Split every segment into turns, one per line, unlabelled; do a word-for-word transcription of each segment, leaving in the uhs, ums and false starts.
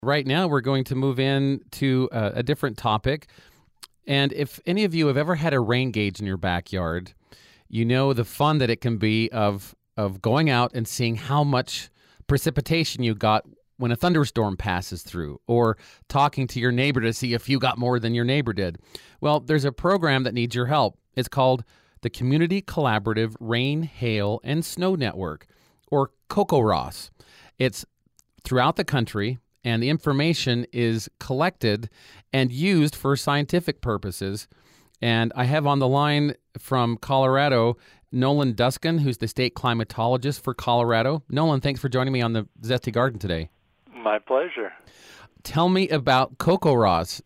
Right now, we're going to move in to a, a different topic. And if any of you have ever had a rain gauge in your backyard, you know the fun that it can be of of going out and seeing how much precipitation you got when a thunderstorm passes through, or talking to your neighbor to see if you got more than your neighbor did. Well, there's a program that needs your help. It's called the Community Collaborative Rain, Hail, and Snow Network, or CoCoRaHS. It's throughout the country, and the information is collected and used for scientific purposes. And I have on the line from Colorado, Nolan Duskin, who's the state climatologist for Colorado. Nolan, thanks for joining me on the Zesty Garden today.
My pleasure.
Tell me about CoCoRaHS.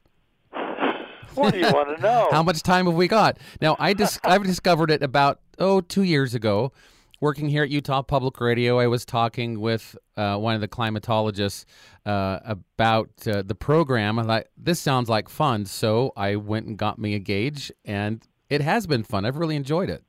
What do you want to know?
How much time have we got? Now, I dis- I've discovered it about, oh, two years ago. Working here at Utah Public Radio, I was talking with uh, one of the climatologists uh, about uh, the program. I'm like, this sounds like fun, so I went and got me a gauge, and it has been fun. I've really enjoyed it.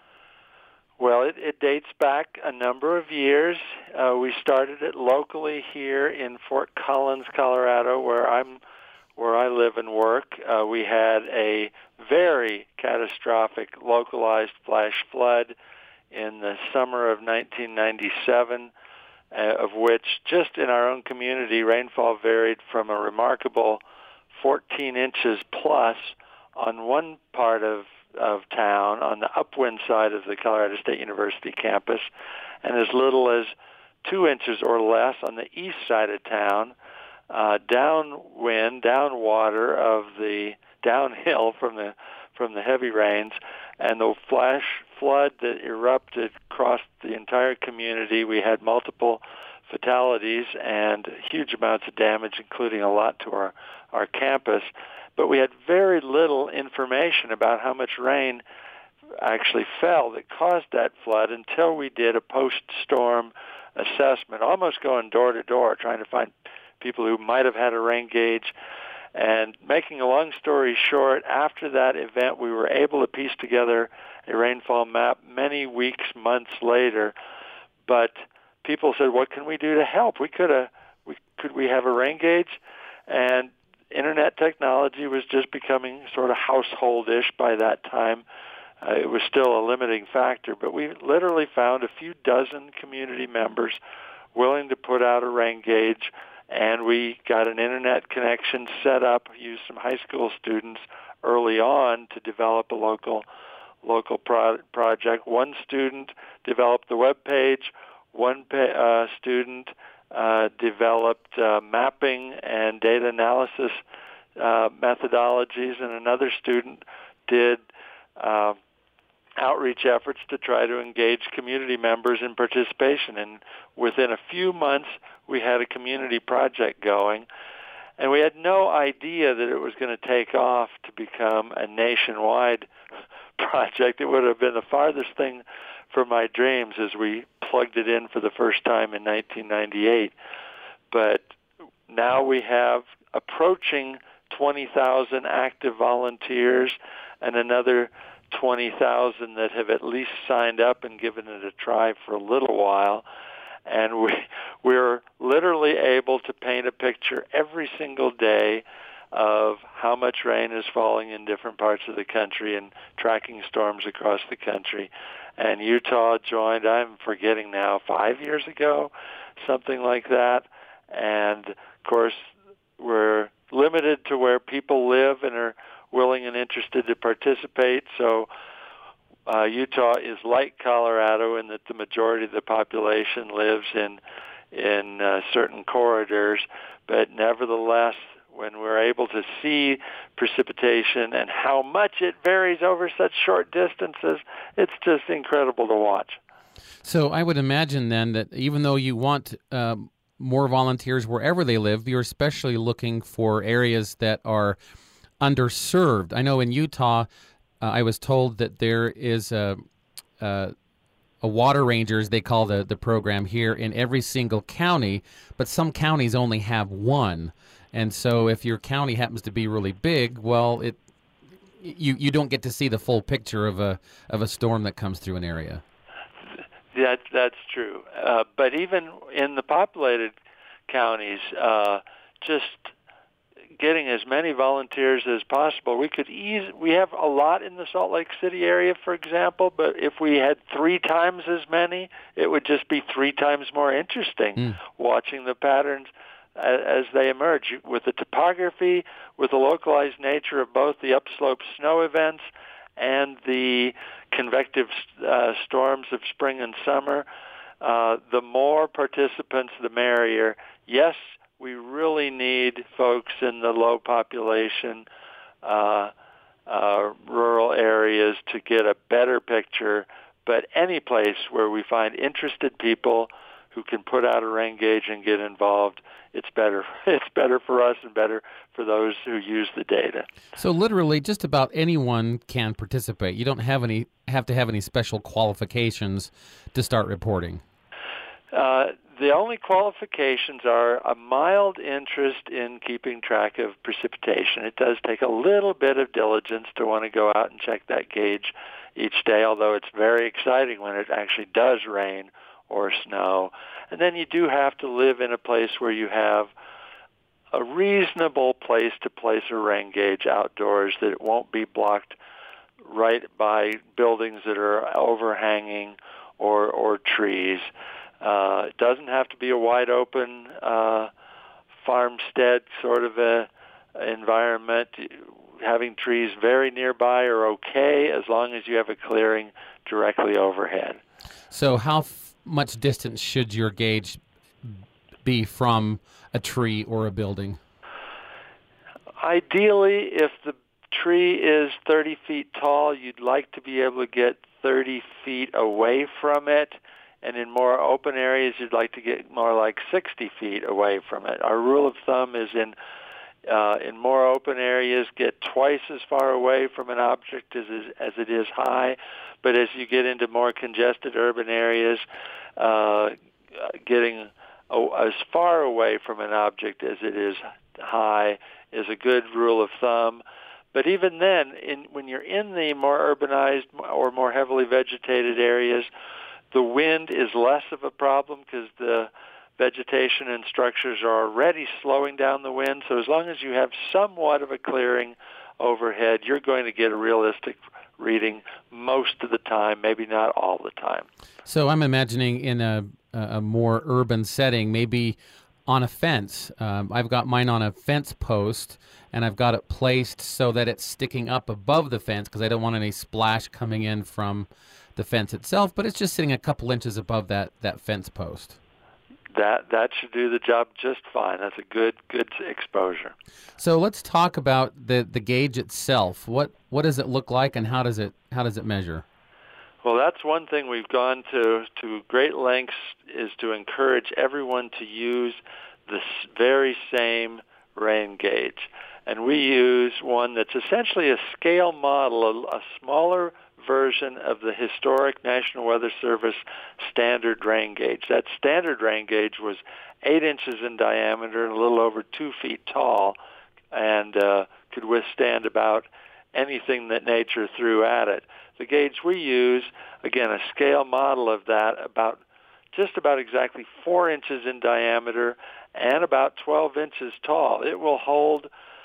Well, it, it dates back a number of years. Uh, we started it locally here in Fort Collins, Colorado, where I'm, where I live and work. Uh, we had a very catastrophic localized flash flood in the summer of nineteen ninety-seven, uh, of which just in our own community, rainfall varied from a remarkable fourteen inches plus on one part of, of town, on the upwind side of the Colorado State University campus, and as little as two inches or less on the east side of town, uh, downwind, downwater of the downhill from the from the heavy rains, and the flash flood that erupted across the entire community. We had multiple fatalities and huge amounts of damage, including a lot to our, our campus. But we had very little information about how much rain actually fell that caused that flood until we did a post-storm assessment, almost going door to door, trying to find people who might have had a rain gauge. And making a long story short, after that event, we were able to piece together a rainfall map many weeks, months later. But people said, "What can we do to help? We could have, we could we have a rain gauge?" And internet technology was just becoming sort of householdish by that time. Uh, it was still a limiting factor, but we literally found a few dozen community members willing to put out a rain gauge. And we got an internet connection set up, used some high school students early on to develop a local local pro- project. One student developed the web page. One pa- uh, student uh, developed uh, mapping and data analysis uh, methodologies, and another student did uh, outreach efforts to try to engage community members in participation. And within a few months, we had a community project going, and we had no idea that it was going to take off to become a nationwide project. It would have been the farthest thing from my dreams as we plugged it in for the first time in nineteen ninety-eight. But now we have approaching twenty thousand active volunteers and another twenty thousand that have at least signed up and given it a try for a little while. And we, we're literally able to paint a picture every single day of how much rain is falling in different parts of the country and tracking storms across the country. And Utah joined, I'm forgetting now, five years ago, something like that. And, of course, we're limited to where people live and are willing and interested to participate. So uh, Utah is like Colorado in that the majority of the population lives in in uh, certain corridors, but nevertheless, when we're able to see precipitation and how much it varies over such short distances, it's just incredible to watch.
So I would imagine then that even though you want uh, more volunteers wherever they live, you're especially looking for areas that are underserved. I know in Utah, uh, I was told that there is a, a, a water rangers, they call the, the program here, in every single county, but some counties only have one. And so if your county happens to be really big, well, it you you don't get to see the full picture of a of a storm that comes through an area.
That, that's true. Uh, but even in the populated counties, uh, just getting as many volunteers as possible. We could ease, we have a lot in the Salt Lake City area, for example, but if we had three times as many, it would just be three times more interesting mm. watching the patterns as, as they emerge. With the topography, with the localized nature of both the upslope snow events and the convective uh, storms of spring and summer, uh, the more participants, the merrier. Yes, we really need folks in the low population, uh, uh, rural areas to get a better picture, but any place where we find interested people who can put out a rain gauge and get involved, it's better. It's better for us and better for those who use the data.
So literally just about anyone can participate. You don't have any have to have any special qualifications to start reporting.
Uh, the only qualifications are a mild interest in keeping track of precipitation. It does take a little bit of diligence to want to go out and check that gauge each day, although it's very exciting when it actually does rain or snow. And then you do have to live in a place where you have a reasonable place to place a rain gauge outdoors, that it won't be blocked right by buildings that are overhanging or, or trees. Uh, it doesn't have to be a wide open uh, farmstead sort of a environment. Having trees very nearby are okay as long as you have a clearing directly overhead.
So how f- much distance should your gauge be from a tree or a building?
Ideally, if the tree is thirty feet tall, you'd like to be able to get thirty feet away from it. And in more open areas, you'd like to get more like sixty feet away from it. Our rule of thumb is in uh, in more open areas, get twice as far away from an object as, as it is high. But as you get into more congested urban areas, uh, getting uh, as far away from an object as it is high is a good rule of thumb. But even then, in, when you're in the more urbanized or more heavily vegetated areas, the wind is less of a problem because the vegetation and structures are already slowing down the wind. So as long as you have somewhat of a clearing overhead, you're going to get a realistic reading most of the time, maybe not all the time.
So I'm imagining in a, a more urban setting, maybe on a fence. Um, I've got mine on a fence post, and I've got it placed so that it's sticking up above the fence because I don't want any splash coming in from the fence itself, but it's just sitting a couple inches above that, that fence post.
That that should do the job just fine. That's a good good exposure.
So let's talk about the, the gauge itself. What what does it look like, and how does it how does it measure?
Well, that's one thing we've gone to to great lengths is to encourage everyone to use this very same rain gauge, and we use one that's essentially a scale model, a, a smaller version of the historic National Weather Service standard rain gauge. That standard rain gauge was eight inches in diameter and a little over two feet tall, and uh, could withstand about anything that nature threw at it. The gauge we use, again, a scale model of that, about just about exactly four inches in diameter and about twelve inches tall. It will hold,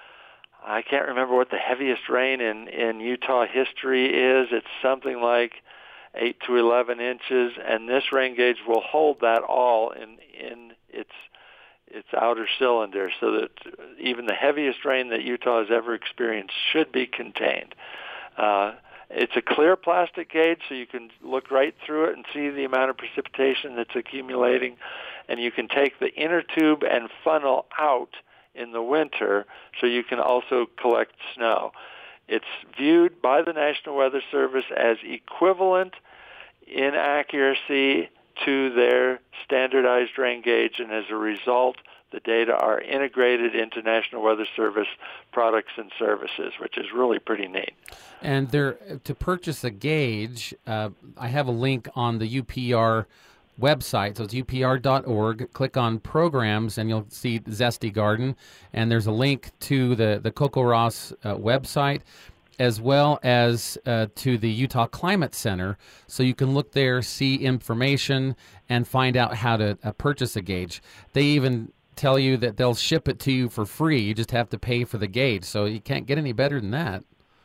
I can't remember what the heaviest rain in, in Utah history is. It's something like eight to eleven inches, and this rain gauge will hold that all in, in its its outer cylinder, so that even the heaviest rain that Utah has ever experienced should be contained. Uh, it's a clear plastic gauge, so you can look right through it and see the amount of precipitation that's accumulating, and you can take the inner tube and funnel out in the winter, so you can also collect snow. It's viewed by the National Weather Service as equivalent in accuracy to their standardized rain gauge, and as a result, the data are integrated into National Weather Service products and services, which is really pretty neat.
And there, to purchase a gauge, uh, I have a link on the U P R website, so it's U P R dot org. Click on programs and you'll see Zesty Garden, and there's a link to the, the CoCoRaHS uh, website, as well as uh, to the Utah Climate Center, so you can look there, see information, and find out how to uh, purchase a gauge. They even tell you that they'll ship it to you for free. You just have to pay for the gauge. So you can't get any better than that.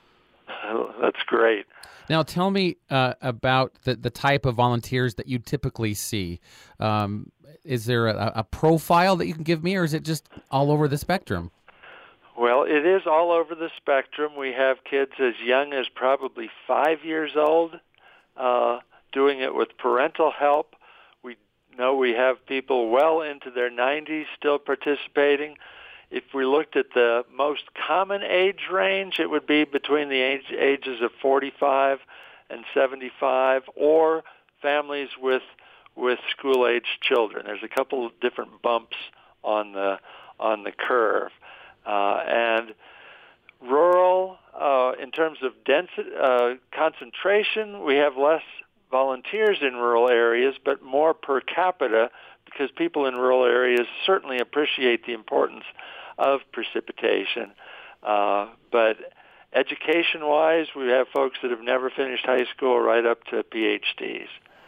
That's great.
Now, tell me uh, about the, the type of volunteers that you typically see. Um, is there a, a profile that you can give me, or is it just all over the spectrum?
Well, it is all over the spectrum. We have kids as young as probably five years old uh, doing it with parental help. We know we have people well into their nineties still participating. If we looked at the most common age range, it would be between the age, ages of forty-five and seventy-five, or families with with school-aged children. There's a couple of different bumps on the on the curve, uh, and rural uh, in terms of density uh, concentration, we have less volunteers in rural areas, but more per capita because people in rural areas certainly appreciate the importance of precipitation. Uh, but education-wise, we have folks that have never finished high school right up to P H Ds.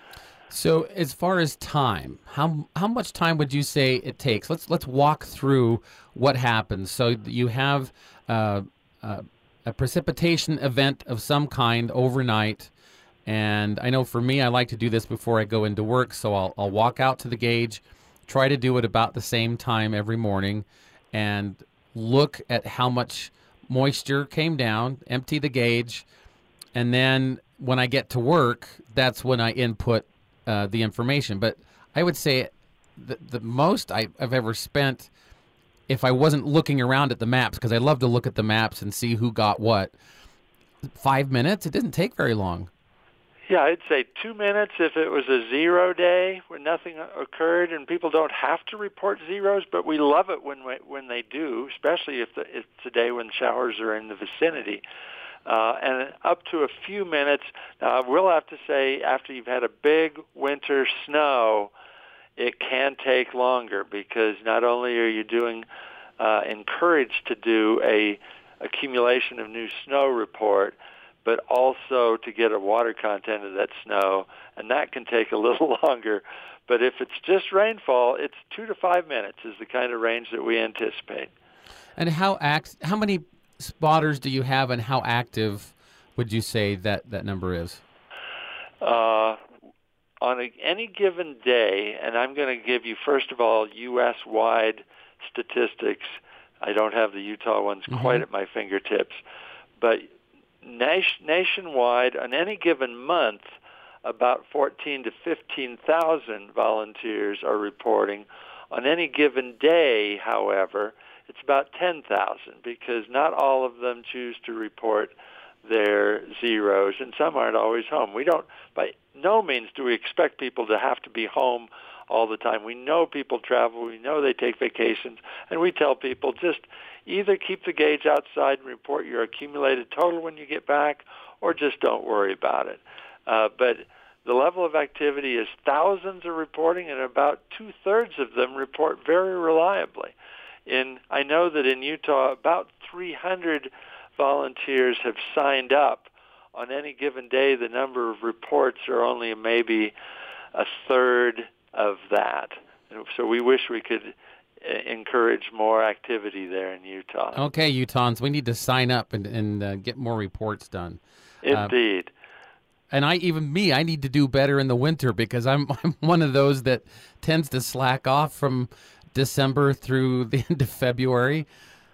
So as far as time, how how much time would you say it takes? Let's let's walk through what happens. So you have uh, uh, a precipitation event of some kind overnight, and I know for me, I like to do this before I go into work, so I'll I'll walk out to the gauge, try to do it about the same time every morning, and look at how much moisture came down, empty the gauge, and then when I get to work, that's when I input uh, the information. But I would say the, the most I, I've ever spent, if I wasn't looking around at the maps, because I love to look at the maps and see who got what, five minutes? It didn't take very long.
Yeah, I'd say two minutes if it was a zero day when nothing occurred, and people don't have to report zeros, but we love it when we, when they do, especially if the, it's a day when showers are in the vicinity. Uh, and up to a few minutes. Now, I will have to say, after you've had a big winter snow, it can take longer because not only are you doing uh, encouraged to do a accumulation of new snow report, but also to get a water content of that snow, and that can take a little longer. But if it's just rainfall, it's two to five minutes is the kind of range that we anticipate.
And how act, how many spotters do you have, and how active would you say that, that number is?
Uh, on a, any given day, and I'm going to give you, first of all, U S-wide statistics. I don't have the Utah ones mm-hmm. quite at my fingertips, but nationwide, on any given month, about fourteen to fifteen thousand volunteers are reporting. On any given day, however, it's about ten thousand because not all of them choose to report their zeros, and some aren't always home. We don't, by no means do we expect people to have to be home all the time. We know people travel. We know they take vacations, and we tell people just either keep the gauge outside and report your accumulated total when you get back, or just don't worry about it. Uh, but the level of activity is thousands are reporting, and about two-thirds of them report very reliably. In I know that in Utah, about three hundred volunteers have signed up. On any given day, the number of reports are only maybe a third of that. So we wish we could encourage more activity there in Utah.
Okay, Utahns, we need to sign up and, and uh, get more reports done.
Indeed.
Uh, and I, even me, I need to do better in the winter because I'm, I'm one of those that tends to slack off from December through the end of February.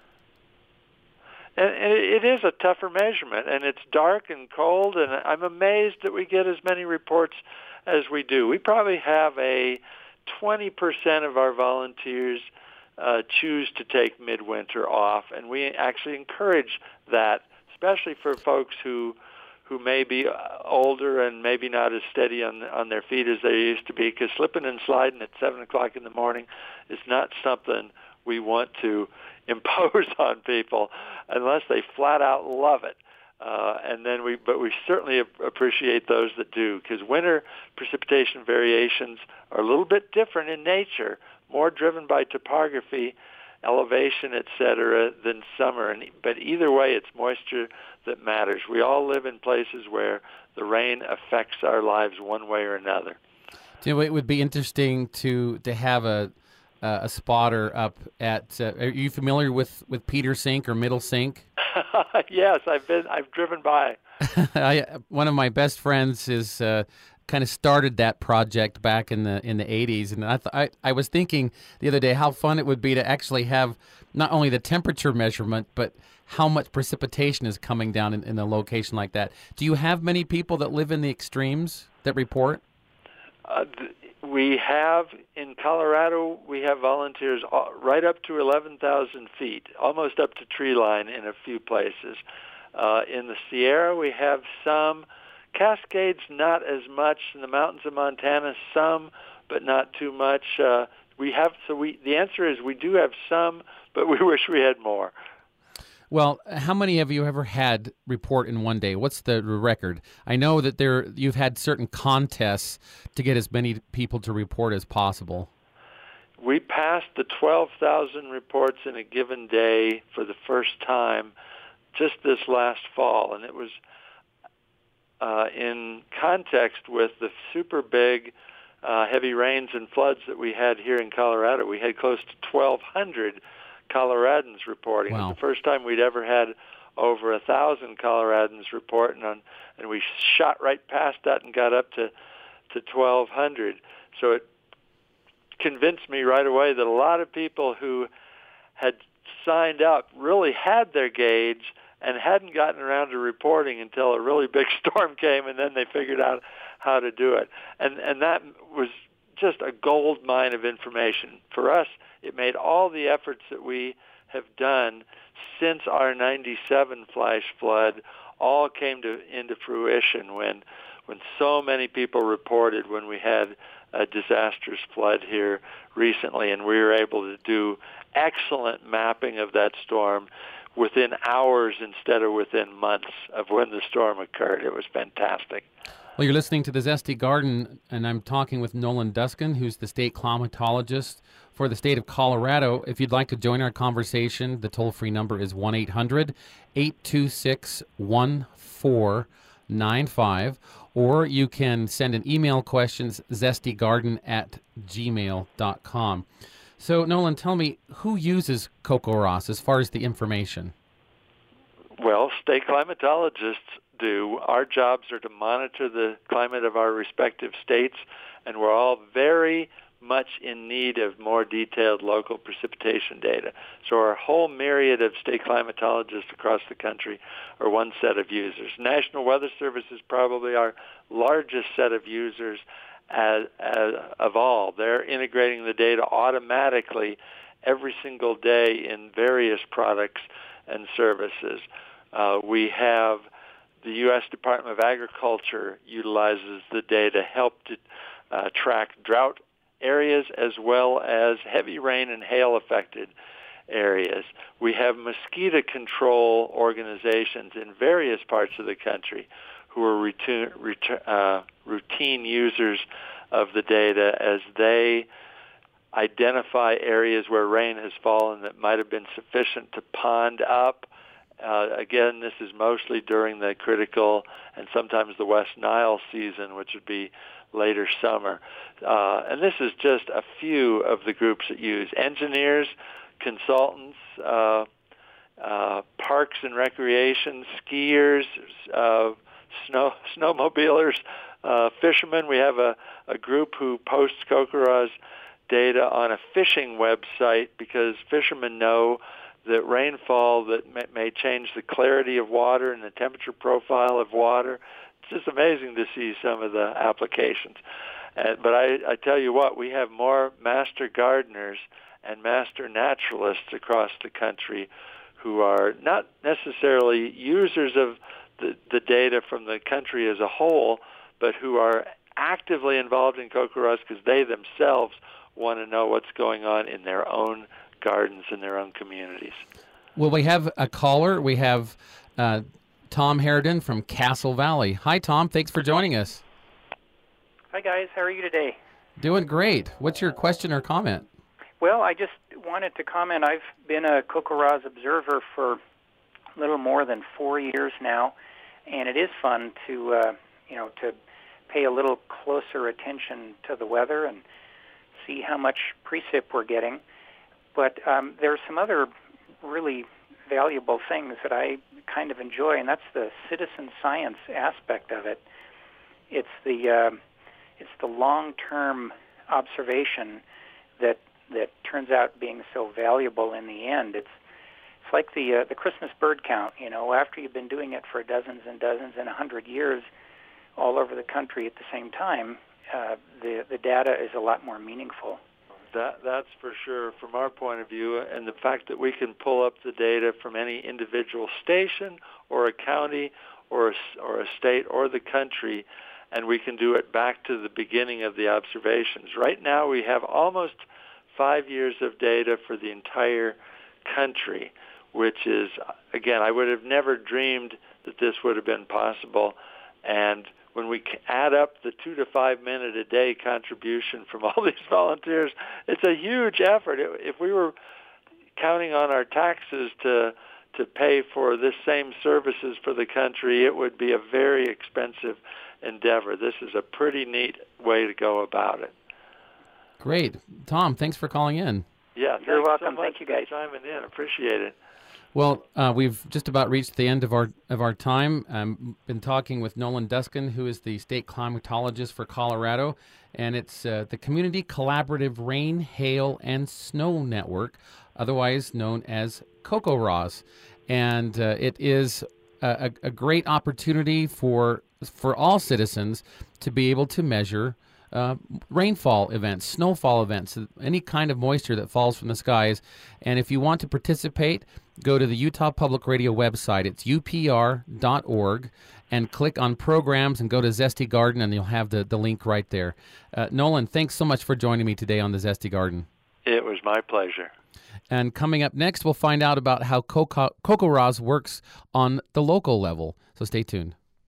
And it is a tougher measurement, and it's dark and cold, and I'm amazed that we get as many reports as we do. We probably have a twenty percent of our volunteers uh, choose to take midwinter off, and we actually encourage that, especially for folks who who may be older and maybe not as steady on on their feet as they used to be, because slipping and sliding at seven o'clock in the morning is not something we want to impose on people unless they flat out love it. Uh, and then we, but we certainly appreciate those that do, because winter precipitation variations are a little bit different in nature, more driven by topography, elevation, et cetera, than summer. And, but either way, it's moisture that matters. We all live in places where the rain affects our lives one way or another.
You know, it would be interesting to to have a uh, a spotter up at. Uh, are you familiar with, with Peter Sink or Middle Sink?
Yes, I've been. I've driven by.
I, one of my best friends is uh, kind of started that project back in the in the eighties, and I, th- I I was thinking the other day how fun it would be to actually have not only the temperature measurement, but how much precipitation is coming down in, in a location like that. Do you have many people that live in the extremes that report?
Uh, th- we have in Colorado. We have volunteers all, right up to eleven thousand feet, almost up to tree line in a few places. Uh, in the Sierra, we have some. Cascades, not as much. In the mountains of Montana, some, but not too much. Uh, we have so we. The answer is we do have some, but we wish we had more.
Well, how many have you ever had report in one day? What's the record? I know that there you've had certain contests to get as many people to report as possible.
We passed the twelve thousand reports in a given day for the first time just this last fall, and it was uh, in context with the super big uh, heavy rains and floods that we had here in Colorado. We had close to twelve hundred Coloradans reporting.
Wow.
It was the first time we'd ever had over a thousand Coloradans reporting on, and we shot right past that and got up to to twelve hundred. So it convinced me right away that a lot of people who had signed up really had their gauge and hadn't gotten around to reporting until a really big storm came, and then they figured out how to do it. And and that was just a gold mine of information. For us, it made all the efforts that we have done since our ninety-seven flash flood all came to into fruition when when so many people reported when we had a disastrous flood here recently, and we were able to do excellent mapping of that storm within hours instead of within months of when the storm occurred. It was fantastic.
Well, you're listening to The Zesty Garden, and I'm talking with Nolan Duskin, who's the state climatologist for the state of Colorado. If you'd like to join our conversation, the toll-free number is one eight hundred eight two six one four nine five, or you can send an email questions, zestygarden at gmail dot com. So, Nolan, tell me, who uses CocoRaHS as far as the information?
Well, state climatologists do. Our jobs are to monitor the climate of our respective states, and we're all very much in need of more detailed local precipitation data. So our whole myriad of state climatologists across the country are one set of users. National Weather Service is probably our largest set of users as, as, of all. They're integrating the data automatically every single day in various products and services. Uh, we have the U S Department of Agriculture utilizes the data, help to uh, track drought areas as well as heavy rain and hail affected areas. We have mosquito control organizations in various parts of the country who are routine, uh, routine users of the data as they identify areas where rain has fallen that might have been sufficient to pond up. Uh, again, this is mostly during the critical and sometimes the West Nile season, which would be later summer. Uh, and this is just a few of the groups that use. Engineers, consultants, uh, uh, parks and recreation, skiers, uh, snow snowmobilers, uh, fishermen. We have a, a group who posts CocoRaHS data on a fishing website because fishermen know that rainfall that may, may change the clarity of water and the temperature profile of water. It's just amazing to see some of the applications. Uh, but I, I tell you what, we have more master gardeners and master naturalists across the country who are not necessarily users of the, the data from the country as a whole, but who are actively involved in CocoRaHS because they themselves want to know what's going on in their own gardens in their own communities.
Well, we have a caller. We have uh, Tom Harridan from Castle Valley. Hi, Tom. Thanks for joining us.
Hi, guys. How are you today?
Doing great. What's your question or comment?
Well, I just wanted to comment. I've been a CocoRaHS observer for a little more than four years now, and it is fun to, uh, you know, to pay a little closer attention to the weather and see how much precip we're getting. But um, there are some other really valuable things that I kind of enjoy, and that's the citizen science aspect of it. It's the uh, it's the long-term observation that that turns out being so valuable in the end. It's it's like the uh, the Christmas bird count. You know, after you've been doing it for dozens and dozens and a hundred years, all over the country at the same time, uh, the the data is a lot more meaningful.
That that's for sure from our point of view, and the fact that we can pull up the data from any individual station or a county or a, or a state or the country, and we can do it back to the beginning of the observations. Right now we have almost five years of data for the entire country, which is, again, I would have never dreamed that this would have been possible. And when we add up the two to five minute a day contribution from all these volunteers, it's a huge effort. If we were counting on our taxes to to pay for this same services for the country, it would be a very expensive endeavor. This is a pretty neat way to go about it.
Great. Tom, thanks for calling in.
Yeah,
you're welcome.
So much
Thank you, guys.
for chiming in. Appreciate it.
Well, uh, we've just about reached the end of our of our time. I've um, been talking with Nolan Duskin, who is the state climatologist for Colorado, and it's uh, the Community Collaborative Rain, Hail, and Snow Network, otherwise known as CocoRaHS. And uh, it is a, a great opportunity for for all citizens to be able to measure Uh, rainfall events, snowfall events, any kind of moisture that falls from the skies. And if you want to participate, go to the Utah Public Radio website. It's U P R dot org, and click on programs and go to Zesty Garden, and you'll have the, the link right there. Uh, Nolan, thanks so much for joining me today on the Zesty Garden.
It was my pleasure.
And coming up next, we'll find out about how CocoRaHS works on the local level. So stay tuned.